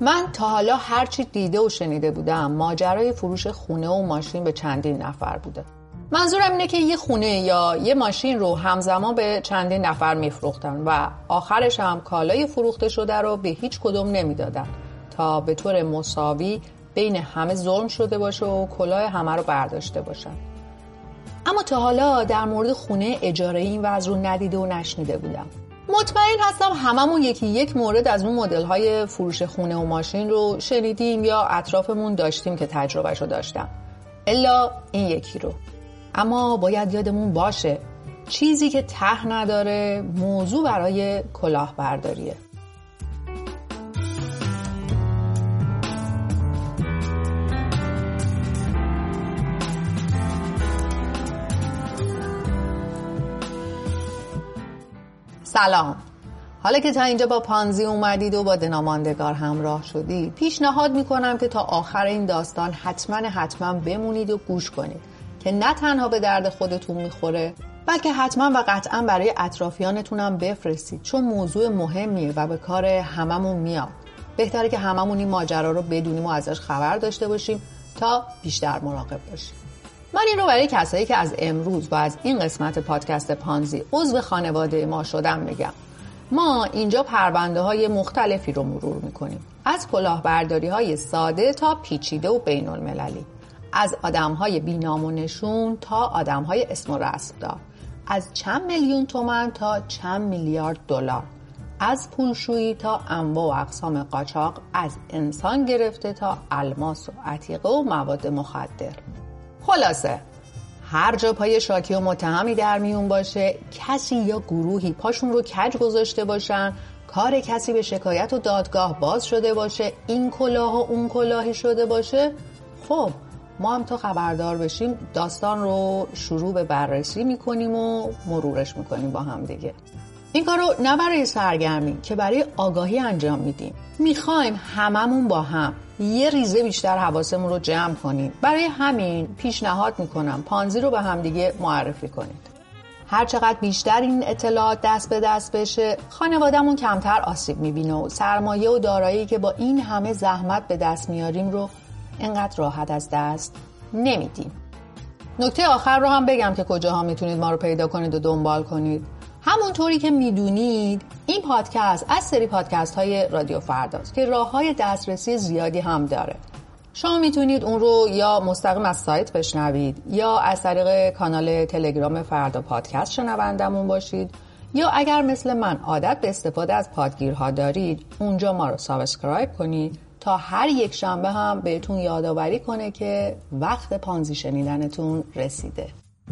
من تا حالا هر چی دیده و شنیده بودم ماجرای فروش خونه و ماشین به چندین نفر بوده. منظورم اینه که یه خونه یا یه ماشین رو همزمان به چندین نفر میفروختن و آخرش هم کالای فروخته شده رو به هیچ کدوم نمیدادن تا به طور مساوی بین همه ظلم شده باشه و کلاه همه رو برداشته باشن. اما تا حالا در مورد خونه اجاره این وضع رو ندیده و نشنیده بودم. مطمئن هستم هممون یکی یک مورد از اون مدل‌های فروش خونه و ماشین رو شنیدیم یا اطرافمون داشتیم که تجربهشو داشتم. الا این یکی رو. اما باید یادمون باشه چیزی که ته نداره موضوع برای کلاهبرداریه. سلام. حالا که تا اینجا با پانزی اومدید و با دناماندگار همراه شدید، پیشنهاد میکنم که تا آخر این داستان حتما بمونید و گوش کنید که نه تنها به درد خودتون میخوره بلکه حتما و قطعا برای اطرافیانتونم بفرستید، چون موضوع مهمیه و به کار هممون میاد. بهتره که هممون این ماجرا رو بدونیم و ازش خبر داشته باشیم تا بیشتر مراقب باشیم. من این رو برای کسایی که از امروز و از این قسمت پادکست پانزی عضو خانواده ما شدن میگم. ما اینجا پرونده های مختلفی رو مرور میکنیم، از کلاهبرداری های ساده تا پیچیده و بین المللی، از آدم های بینام و نشون تا آدم های اسم و رسم دار، از چند میلیون تومان تا چند میلیارد دلار، از پولشویی تا انواع و اقسام قاچاق، از انسان گرفته تا الماس و عتیقه و مواد مخدر. خلاصه هر جا پای شاکی و متهمی در میون باشه، کسی یا گروهی پاشون رو کج گذاشته باشن، کار کسی به شکایت و دادگاه باز شده باشه، این کلاه و اون کلاهی شده باشه، خب ما هم تا خبردار بشیم داستان رو شروع به بررسی میکنیم و مرورش میکنیم با هم دیگه. این کار رو نه برای سرگرمی که برای آگاهی انجام میدیم. میخوایم هممون با هم یه ریزه بیشتر حواسمون رو جمع کنیم. برای همین پیشنهاد میکنم پانزی رو به هم دیگه معرفی کنید. هر چقدر بیشتر این اطلاعات دست به دست بشه، خانواده‌مون کمتر آسیب میبینه و سرمایه و دارایی که با این همه زحمت به دست میاریم رو اینقدر راحت از دست نمیدیم. نکته آخر رو هم بگم که کجاها میتونید ما رو پیدا کنید و دنبال کنید. همونطوری که میدونید این پادکست از سری پادکست های رادیو فرداست که راه های دسترسی زیادی هم داره. شما میتونید اون رو یا مستقیم از سایت بشنوید یا از طریق کانال تلگرام فردا پادکست شنوندمون باشید، یا اگر مثل من عادت به استفاده از پادگیرها دارید اونجا ما رو سابسکرایب کنید تا هر یک شنبه هم بهتون یادآوری کنه که وقت پانزی شنیدنتون رسیده.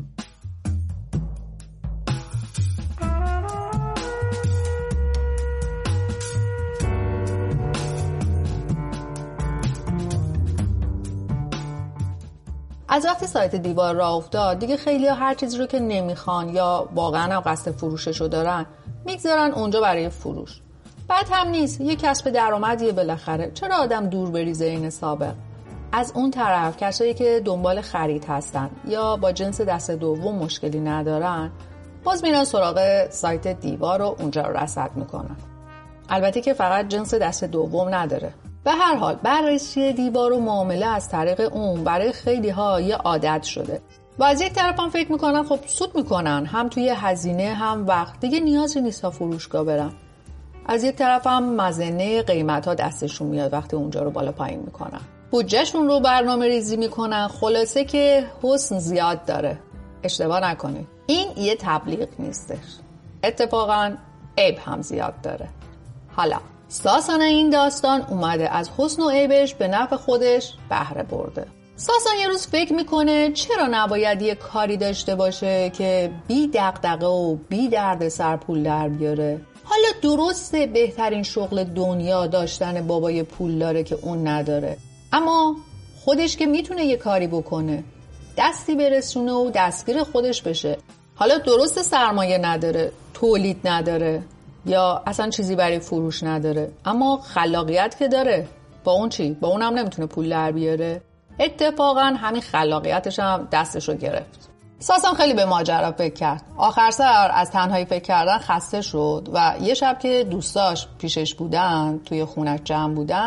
از وقتی سایت دیوار راه افتاد دیگه خیلی ها هر چیزی رو که نمیخوان یا واقعا هم قصد فروششو دارن میگذارن اونجا برای فروش. بعد هم نیست، یه کسب درآمدیه بالاخره، چرا آدم دور بریزه این سابق؟ از اون طرف کسایی که دنبال خرید هستن یا با جنس دست دوم مشکلی ندارن باز میرن سراغ سایت دیوار و اونجا رو رصد میکنن. البته که فقط جنس دست دوم نداره. به هر حال بررسی دیوار و معامله از طریق اون برای خیلی ها یه عادت شده و از یک طرف هم فکر میکنن خب سود میکنن، هم توی هزینه هم وقت، دیگه نیازی نیست تا فروشگاه برن. از یک طرف هم مزنه قیمت ها دستشون میاد وقتی اونجا رو بالا پایین میکنن، بودجهشون رو برنامه ریزی میکنن. خلاصه که حسن زیاد داره. اشتباه نکنید، این یه تبلیغ نیستش، اتفاقا عیب هم زیاد داره. حالا ساسان این داستان اومده از حسن و عیبش به نفع خودش بهره برده. ساسان یه روز فکر میکنه چرا نباید یه کاری داشته باشه که بی دغدغه و بی درد سر پول در بیاره. حالا درسته بهترین شغل دنیا داشتن بابای پول داره که اون نداره، اما خودش که میتونه یه کاری بکنه، دستی برسونه و دستگیر خودش بشه. حالا درسته سرمایه نداره، تولید نداره یا اصلا چیزی برای فروش نداره، اما خلاقیت که داره. با اون چی؟ با اونم نمیتونه پول در بیاره؟ اتفاقا همین خلاقیتش هم دستش رو گرفت. ساسان خیلی به ماجرا فکر کرد. آخر سر از تنهایی فکر کردن خسته شد و یه شب که دوستاش پیشش بودن توی خونش جمع بودن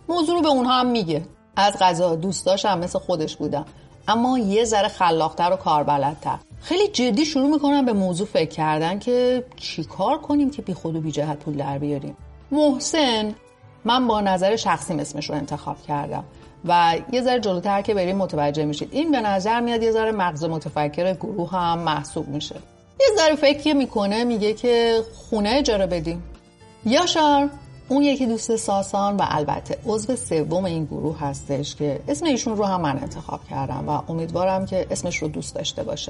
موضوع رو به اونها هم میگه. از قضا دوستاش هم مثل خودش بودن، اما یه ذره خلاق‌تر و کاربلدتر. خیلی جدی شروع میکنن به موضوع فکر کردن که چی کار کنیم که بی خود و بی جهت پول در بیاریم. محسن، من با نظر شخصیم اسمش رو انتخاب کردم و یه ذره جلوتر که بریم متوجه میشید این به نظر میاد یه ذره مغز متفکر گروه هم محسوب میشه. یه ذره فکر میکنه، میگه که خونه اجاره بدیم. یاشار، اون یکی دوست ساسان و البته عضو سوم این گروه هستش که اسم ایشون رو هم من انتخاب کردم و امیدوارم که اسمش رو دوست داشته باشه.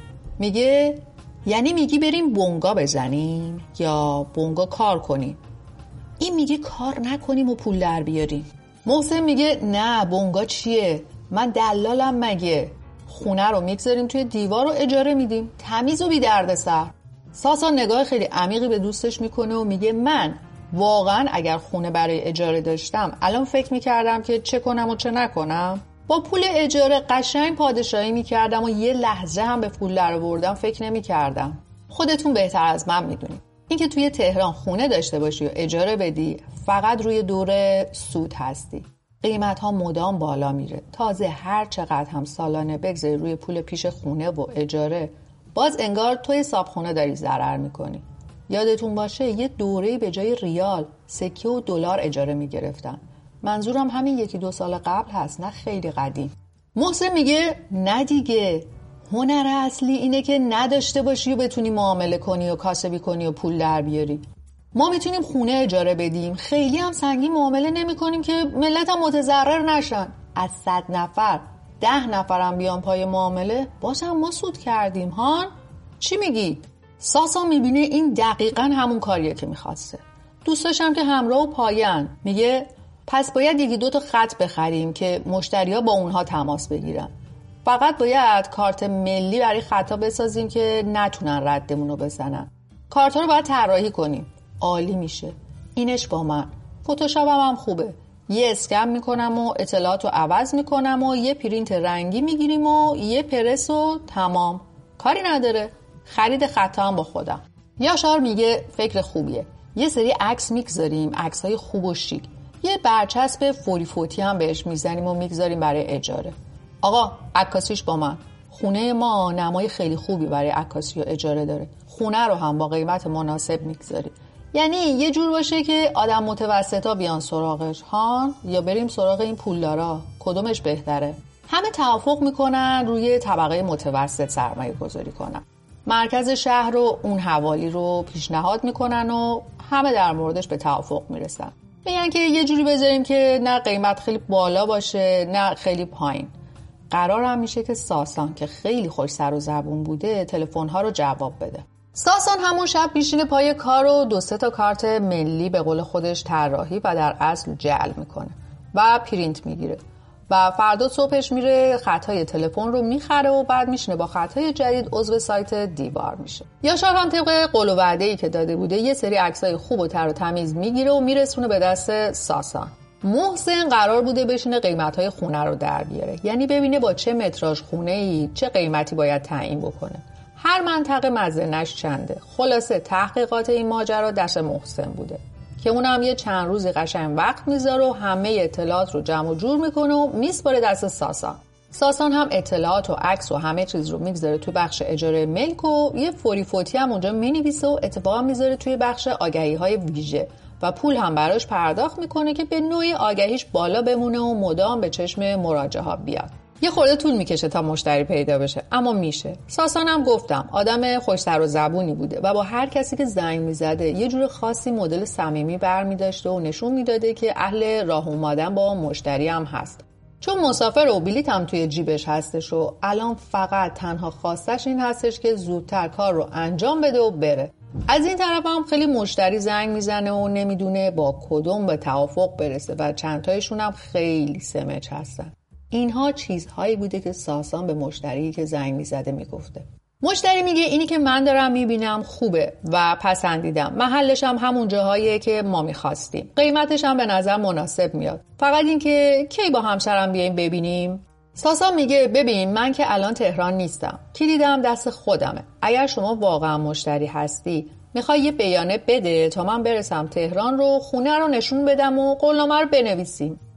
میگه یعنی میگی بریم بونگا بزنیم یا بونگا کار کنیم؟ این میگه کار نکنیم و پول در بیاریم. محسن میگه نه، بونگا چیه؟ من دلالم مگه؟ خونه رو میگذاریم توی دیوار و اجاره میدیم، تمیز و بی دردسر. ساسان نگاه خیلی عمیقی به دوستش میکنه و میگه من واقعا اگر خونه برای اجاره داشتم الان فکر میکردم که چه کنم و چه نکنم. با پول اجاره قشنگ پادشاهی میکردم و یه لحظه هم به پول در آوردن فکر نمیکردم. خودتون بهتر از من میدونید اینکه توی تهران خونه داشته باشی و اجاره بدی فقط روی دور سود هستی. قیمت ها مدام بالا میره. تازه هر چقدر هم سالانه بگذاری روی پول پیش خونه و اجاره، باز انگار توی حساب خونه داری ضرر میکنی. یادتون باشه یه دوره‌ای به جای ریال، سکه و دلار اجاره میگرفتن. منظورم همین 1-2 سال قبل هست، نه خیلی قدیم. محسن میگه نه دیگه، هنر اصلی اینه که نداشته باشی و بتونی معامله کنی و کاسبی کنی و پول در بیاری. ما میتونیم خونه اجاره بدیم، خیلی هم سنگین معامله نمی کنیم که ملت هم متضرر نشن. از 100 نفر 10 نفرم بیان پای معامله، باز هم ما سود کردیم. هان چی میگی؟ ساسان میبینه این دقیقاً همون کاریه که میخواسته. دوستاش هم که همراه و پایان. میگه پس باید 1-2 تا خط بخریم که مشتری‌ها با اونها تماس بگیرن. فقط باید کارت ملی برای خطا بسازیم که نتونن ردمون رو بزنن. کارت رو باید طراحی کنیم. عالی میشه. اینش با من. فتوشاپ هم خوبه. یه اسکن میکنم و اطلاعات رو عوض میکنم و یه پرینت رنگی میگیریم و یه پرس و تمام. کاری نداره. خرید خطا هم با خودم. یاشار میگه فکر خوبیه. یه سری عکس میگذاریم، عکسای خوب و شیک. یه برچسب فوری فوتی هم بهش میزنیم و میگذاریم برای اجاره. آقا عکاسیش با من. خونه ما نمای خیلی خوبی برای عکاسی و اجاره داره. خونه رو هم با قیمت مناسب میگذاریم. یعنی یه جور باشه که آدم متوسطا بیان سراغش هان یا بریم سراغ این پولدارا، کدومش بهتره؟ همه توافق میکنن روی طبقه متوسط سرمایه گذاری کنن. مرکز شهر رو اون حوالی رو پیشنهاد میکنن و همه در موردش به توافق میرسن. میگن که یه جوری بذاریم که نه قیمت خیلی بالا باشه نه خیلی پایین. قرار هم میشه که ساسان که خیلی خوش سر و زبون بوده تلفن‌ها رو جواب بده. ساسان همون شب میشینه پای کار و 2-3 تا کارت ملی به قول خودش طراحی و در اصل جعل میکنه و پرینت میگیره و فردا صبحش میره خطای تلفن رو میخره و بعد میشینه با خطای جدید عضو سایت دیوار میشه. یاشار هم طبق قول و وعده‌ای که داده بوده یه سری عکسای خوب و تر و تمیز میگیره و میرسونه به دست ساسان. محسن قرار بوده بشینه قیمت‌های خونه رو در بیاره، یعنی ببینه با چه متراژ خونه‌ای چه قیمتی باید تعیین بکنه. هر منطقه مزنش چنده. خلاصه تحقیقات این ماجرا دست محسن بوده که اونم یه چند روزی قشنگ وقت میذاره و همه اطلاعات رو جمع و جور میکنه و میسپاره دست ساسان. ساسان هم اطلاعات و عکس و همه چیز رو میگذاره توی بخش اجاره ملک و یه فوری فوتی هم اونجا مینویسه و اتفاقا میذاره توی بخش آگهی‌های ویژه و پول هم براش پرداخت میکنه که به نوعی آگهیش بالا بمونه و مدام به چشم مراجعه ها بیاد. یه خورده طول میکشه تا مشتری پیدا بشه اما میشه. ساسان هم گفتم آدم خوش سر و زبونی بوده و با هر کسی که زنگ میزده یه جور خاصی مدل صمیمی برمی‌داشته و نشون میداده که اهل راه اومدن با مشتری هم هست. چون مسافر و بلیط هم توی جیبش هستش و الان فقط تنها خواستش این هستش که زودتر کار رو انجام بده و بره. از این طرف هم خیلی مشتری زنگ میزنه و نمیدونه با کدوم به توافق برسه و چند تایشون هم خیلی سمج هستن. اینها چیزهایی بوده که ساسان به مشتری که زنگ میزده میگفته. مشتری میگه اینی که من دارم میبینم خوبه و پسندیدم. محلش هم همون جاهاییه که ما میخواستیم. قیمتش هم به نظر مناسب میاد. فقط این که کی با همسرم بیایم ببینیم؟ ساسان میگه ببین من که الان تهران نیستم. کلیدم دست خودمه. اگر شما واقعا مشتری هستی میخوای یه بیانیه بده تا من برسم تهران رو خونه رو نشون بدم و قولنامه رو بنویسیم.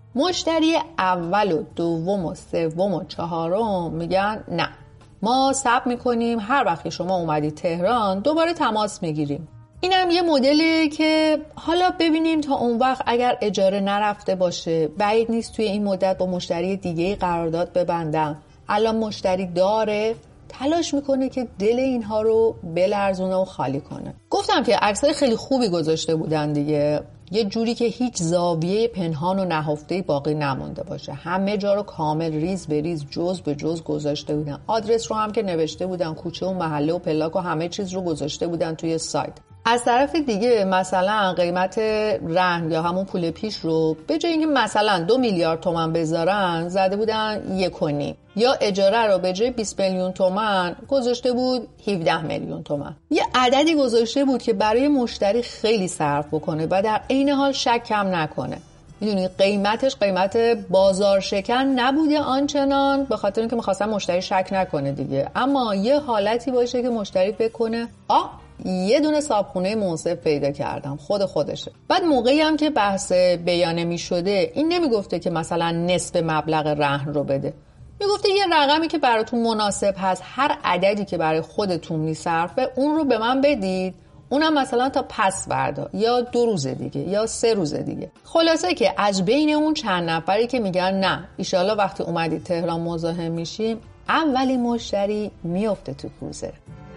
مشتری اول و دوم و سوم و چهارم میگن نه، ما صبر میکنیم، هر وقت که شما اومدید تهران دوباره تماس میگیریم. اینم یه مدلی که حالا ببینیم تا اون وقت اگر اجاره نرفته باشه بعید نیست توی این مدت با مشتری دیگه قرارداد ببندم. الان مشتری داره، تلاش میکنه که دل اینها رو بلرزونه و خالی کنه. گفتم که عکسای خیلی خوبی گذاشته بودن دیگه، یه جوری که هیچ زاویه پنهان و نهفته باقی نمونده باشه. همه جا رو کامل ریز به ریز جز به جز گذاشته بودن. آدرس رو هم که نوشته بودن، کوچه و محله و پلاک و همه چیز رو گذاشته بودن توی سایت. از طرف دیگه مثلا قیمت رهن یا همون پول پیش رو به جای اینکه مثلا 2 میلیارد تومان بذارن زده بودن 1.5، یا اجاره رو به جای 20 میلیون تومان گذاشته بود 17 میلیون تومان. یه عددی گذاشته بود که برای مشتری خیلی صرف بکنه و در عین حال شک کم نکنه. میدونی قیمتش قیمت بازار شکن نبوده آنچنان، به خاطر اینکه می‌خواستن مشتری شک نکنه دیگه، اما یه حالتی باشه که مشتری فکر کنه یه دونه صابخونه منصف پیدا کردم، خودشه. بعد موقعی هم که بحث بیانه میشده این نمیگفته که مثلا نصف مبلغ رهن رو بده، میگفته یه رقمی که براتون مناسب هست، هر عددی که برای خودتون میصرفه اون رو به من بدید، اونم مثلا تا پس فردا یا 2 روز دیگه یا 3 روز دیگه. خلاصه که از بین اون چند نفری که میگن نه ایشالا وقتی اومدید تهران مزاحم میشیم، اولین مشتری میفته تو کوزه.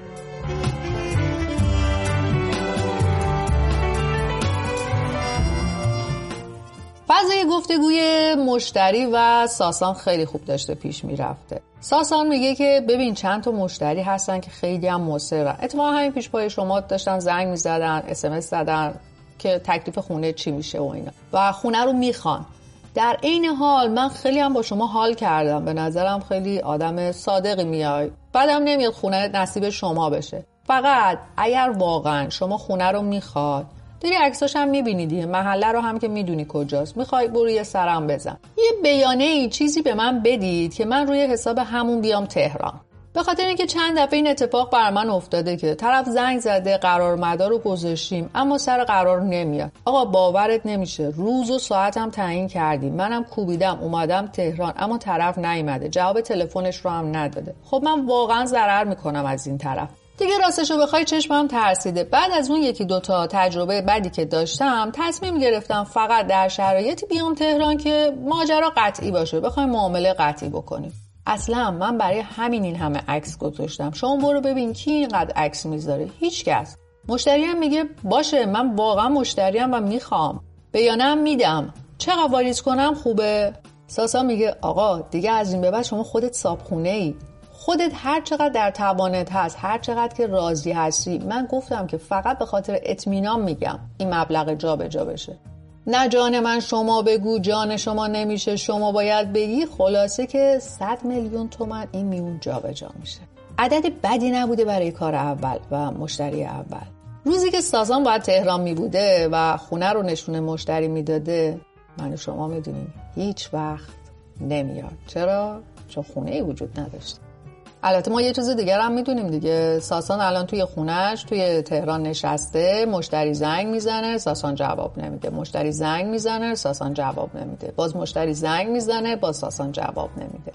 فضای گفتگوی مشتری و ساسان خیلی خوب داشته پیش میرفته. ساسان میگه که ببین چند تا مشتری هستن که خیلی هم مصرن، اتفاقا همین پیش پای شما داشتن زنگ میزدن، SMS زدن که تکلیف خونه چی میشه و اینا و خونه رو میخوان. در این حال من خیلی هم با شما حال کردم، به نظرم خیلی آدم صادقی میای، بعدم نمیاد خونه نصیب شما بشه. فقط اگر واقعا شما خونه رو میخواد، داری عکساش هم میبینیدی، محله رو هم که میدونی کجاست، میخوای برو یه سرم بزن، یه بیانیه چیزی به من بدید که من روی حساب همون بیام تهران. به خاطر اینکه چند دفعه این اتفاق بر من افتاده که طرف زنگ زده قرار مدار رو گذاشتیم اما سر قرار نمیاد. آقا باورت نمیشه، روز و ساعت هم تعیین کردیم، منم کوبیدم اومدم تهران اما طرف نیومده، جواب تلفنش رو هم نداده. خب من واقعا ضرر میکنم از این طرف دیگه. راستشو بخوای چشمم ترسیده. بعد از اون 1-2 تا تجربه بعدی که داشتم تصمیم گرفتم فقط در شرایطی بیام تهران که ماجرا قطعی باشه، بخوایم معامله قطعی بکنیم. اصلا من برای همین این همه عکس گذاشتم. شما برو ببین کی اینقدر عکس میذاره؟ هیچکس. مشتری هم میگه باشه من واقعا مشتریم و میخوام، بیانم میدم، چقدر واریز کنم خوبه؟ ساسا میگه آقا دیگه از این به بعد شما خودت صابخونه ای، خودت هر چقدر در توانت هست، هر چقدر که راضی هستی. من گفتم که فقط به خاطر اطمینان میگم این مبلغ جا به جا بشه. نه جان من شما بگو، جان شما نمیشه شما باید بگی. خلاصه که 100 میلیون تومان این میون جا به جا میشه. عدد بدی نبوده برای کار اول و مشتری اول. روزی که سازان باید تهران میبوده و خونه رو نشونه مشتری میداده، من و شما میدونیم هیچ وقت نمیاد. چرا؟ چون خونه ای وجود نداشته. البته ما یه چیز دیگر هم میدونیم دیگه، ساسان الان توی خونش توی تهران نشسته، مشتری زنگ میزنه ساسان جواب نمیده، مشتری زنگ میزنه ساسان جواب نمیده، باز مشتری زنگ میزنه باز ساسان جواب نمیده.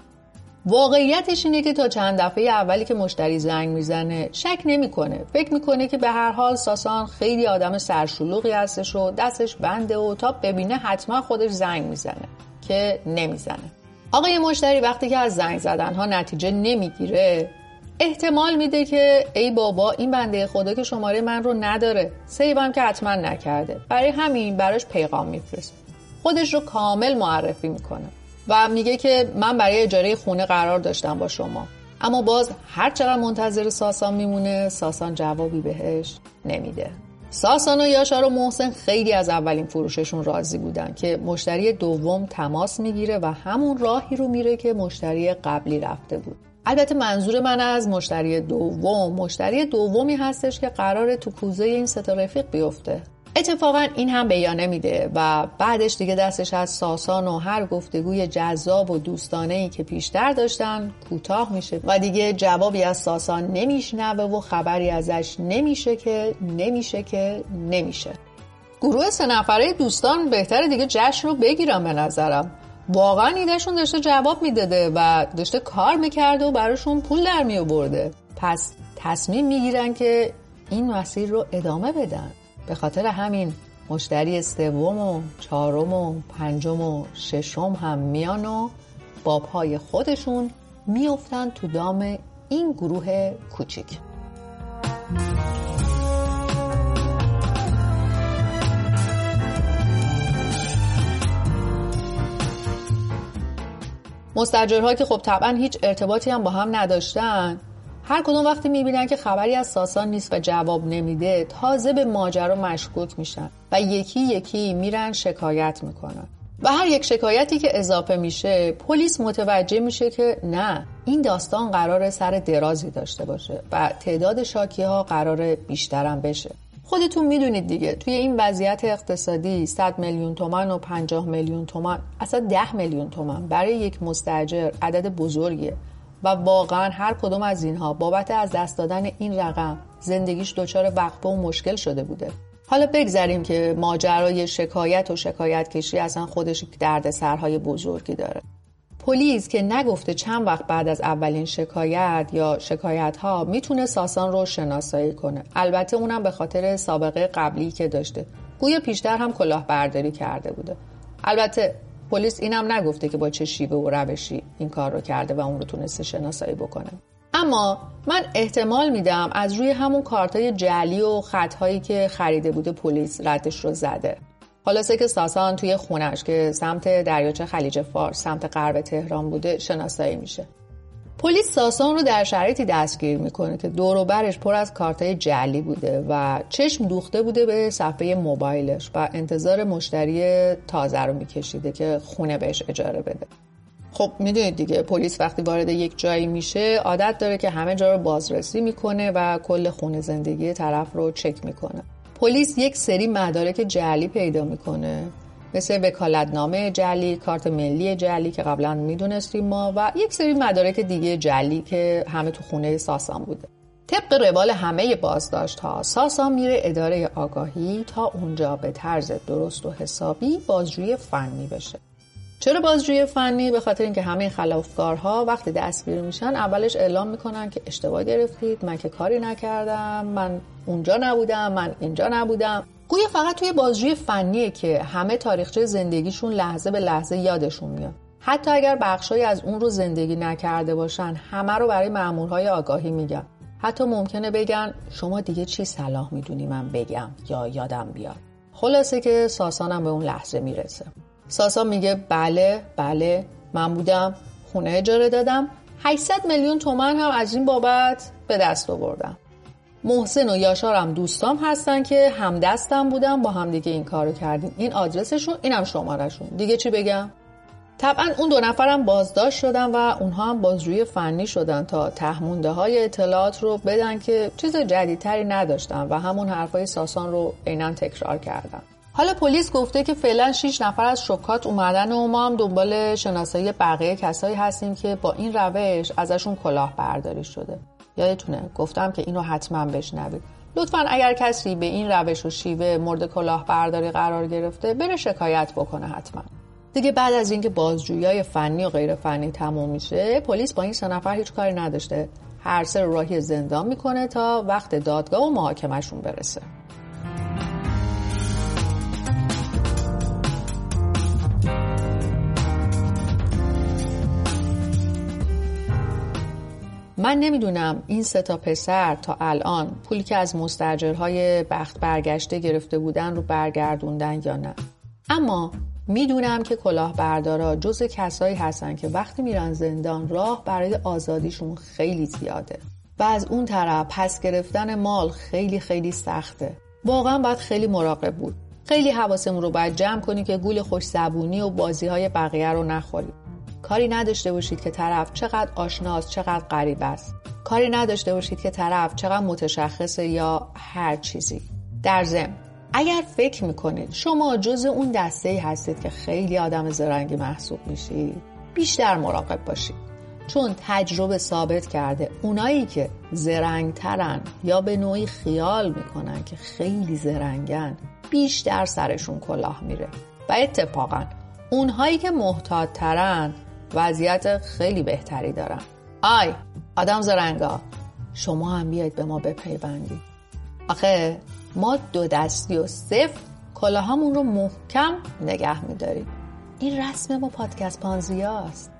واقعیتش اینه که تا چند دفعه اولی که مشتری زنگ میزنه شک نمیکنه، فکر میکنه که به هر حال ساسان خیلی آدم سرشلوغی هستش و دستش بنده و تا ببینه حتما خودش زنگ میزنه که نمیزنه. آقای مشتری وقتی که از زنگ زدنها نتیجه نمیگیره احتمال میده که ای بابا این بنده خدا که شماره من رو نداره، سیوم که حتما نکرده، برای همین براش پیغام میفرست، خودش رو کامل معرفی میکنه و میگه که من برای اجاره خونه قرار داشتم با شما. اما باز هر چقدر منتظر ساسان میمونه ساسان جوابی بهش نمیده. ساسان و یاشار و محسن خیلی از اولین فروششون راضی بودن که مشتری دوم تماس میگیره و همون راهی رو میره که مشتری قبلی رفته بود. البته منظور من از مشتری دومی هستش که قراره تو کوزه این 3 تا رفیق بیفته. اتفاقا این هم بیانه میده و بعدش دیگه دستش از ساسان و هر گفتگوی جذاب و دوستانه‌ای که پیشتر داشتن کوتاه میشه و دیگه جوابی از ساسان نمیشنوه و خبری ازش نمیشه. گروه 3 نفره دوستان بهتره دیگه جشن رو بگیرم. به نظرم واقعا ایدهشون داشته جواب میداده و داشته کار میکرده و براشون پول در میآورده. پس تصمیم میگیرن که این مسیر رو ادامه بدن. به خاطر همین مشتری 3 و 4 و 5 و 6 هم میان و با پای خودشون میافتن تو دام این گروه کوچیک. مستاجرها که خب طبعا هیچ ارتباطی هم با هم نداشتن، هر کدوم وقتی میبینن که خبری از ساسان نیست و جواب نمیده تازه به ماجرا مشکوک میشن و یکی یکی میرن شکایت میکنن و هر یک شکایتی که اضافه میشه پلیس متوجه میشه که نه، این داستان قراره سر درازی داشته باشه و تعداد شاکی‌ها قراره بیشترم بشه. خودتون میدونید دیگه توی این وضعیت اقتصادی 100 میلیون تومان و 50 میلیون تومان، اصلا 10 میلیون تومان برای یک مستاجر عدد بزرگیه و واقعا هر کدوم از اینها بابت از دست دادن این رقم زندگیش دچار وقفه و مشکل شده بوده. حالا بگذاریم که ماجرای شکایت و شکایت کشی اصلا خودش دردسرهای بزرگی داره. پلیس که نگفته چند وقت بعد از اولین شکایت یا شکایت ها میتونه ساسان رو شناسایی کنه. البته اونم به خاطر سابقه قبلی که داشته. گویا پیشتر هم کلاهبرداری کرده بوده. البته پلیس اینم نگفته که با چه شیوه و روشی این کار رو کرده و اون رو تونسته شناسایی بکنه. اما من احتمال میدم از روی همون کارتای جعلی و خطهایی که خریده بوده پلیس ردش رو زده. خلاصه که ساسان توی خونش که سمت دریاچه خلیج فارس سمت غرب تهران بوده شناسایی میشه. پلیس ساسان رو در شرایطی دستگیر میکنه که دور و برش پر از کارتای جعلی بوده و چشم دوخته بوده به صفحه موبایلش و انتظار مشتری تازه رو میکشیده که خونه بهش اجاره بده. خب میدونید دیگه پلیس وقتی وارد یک جایی میشه عادت داره که همه جا رو بازرسی میکنه و کل خونه زندگی طرف رو چک میکنه. پلیس یک سری مدارک جعلی پیدا میکنه مثل وکالتنامه جعلی، کارت ملی جعلی که قبلا میدونستیم ما و یک سری مدارک دیگه جعلی که همه تو خونه ساسان بوده. طبق روال همه بازداشت ها ساسان میره اداره آگاهی تا اونجا به طرز درست و حسابی بازجویی فنی بشه. چرا بازجویی فنی؟ به خاطر اینکه همه خلافکارها وقتی دستگیر میشن اولش اعلام میکنن که اشتباه گرفتید، من که کاری نکردم، من اونجا نبودم، من اینجا نبودم. گویا فقط توی بازجویی فنیه که همه تاریخچه زندگیشون لحظه به لحظه یادشون میاد. حتی اگر بخشایی از اون رو زندگی نکرده باشن همه رو برای مأمورهای آگاهی میگن. حتی ممکنه بگن شما دیگه چی صلاح میدونی من بگم یا یادم بیاد. خلاصه که ساسانم به اون لحظه میرسه. ساسان میگه بله من بودم، خونه اجاره دادم، 800 میلیون تومان هم از این بابت به دست آوردم. محسن و یاشارم دوستام هستن که همدستم بودم، با هم دیگه این کارو کردیم. این آدرسشون، اینم شمارهشون. دیگه چی بگم؟ طبعا اون 2 نفرم بازداشت شدن و اونها هم بازجویی فنی شدن تا تهمونده های اطلاعات رو بدن که چیز جدیدتری نداشتن و همون حرفای ساسان رو عیناً تکرار کردن. حالا پلیس گفته که فعلا 6 نفر از شکات اومدن و ما هم دنبال شناسایی بقیه کسایی هستیم که با این روش ازشون کلاهبرداری شده. یادتونه گفتم که اینو حتما بشنوید. لطفاً اگر کسی به این روش و شیوه مورد کلاهبرداری قرار گرفته بره شکایت بکنه حتما. دیگه بعد از اینکه بازجویی‌های فنی و غیر فنی تموم میشه پلیس با این 3 نفر هیچ کاری نداشته. هر سه رو راهی زندان میکنه تا وقت دادگاه و محاکمهشون برسه. من نمیدونم این 3 پسر تا الان پولی که از مستاجرهای بخت برگشته گرفته بودن رو برگردوندن یا نه. اما میدونم که کلاهبردارا جز کسایی هستن که وقتی میرن زندان راه برای آزادیشون خیلی زیاده و از اون طرف پس گرفتن مال خیلی خیلی سخته. واقعا باید خیلی مراقب بود. خیلی حواسمون رو باید جمع کنیم که گول خوش زبونی و بازی‌های بقیه رو نخوریم. کاری نداشته باشید که طرف چقدر آشناست، چقدر غریب است. کاری نداشته باشید که طرف چقدر متشخصه یا هر چیزی. در ضمن اگر فکر میکنید شما جز اون دسته‌ای هستید که خیلی آدم زرنگی محسوب میشید، بیشتر مراقب باشید. چون تجربه ثابت کرده اونایی که زرنگترن یا به نوعی خیال میکنن که خیلی زرنگن بیشتر سرشون کلاه میره و اتفاقا اونهایی که محتاط‌ترن وضعیت خیلی بهتری دارن. آدم زرنگا، شما هم بیاید به ما بپیوندید. آخه ما 2 دستی و 0 کلاهامون رو محکم نگه میداریم. این رسم ما پادکست پانزیاست.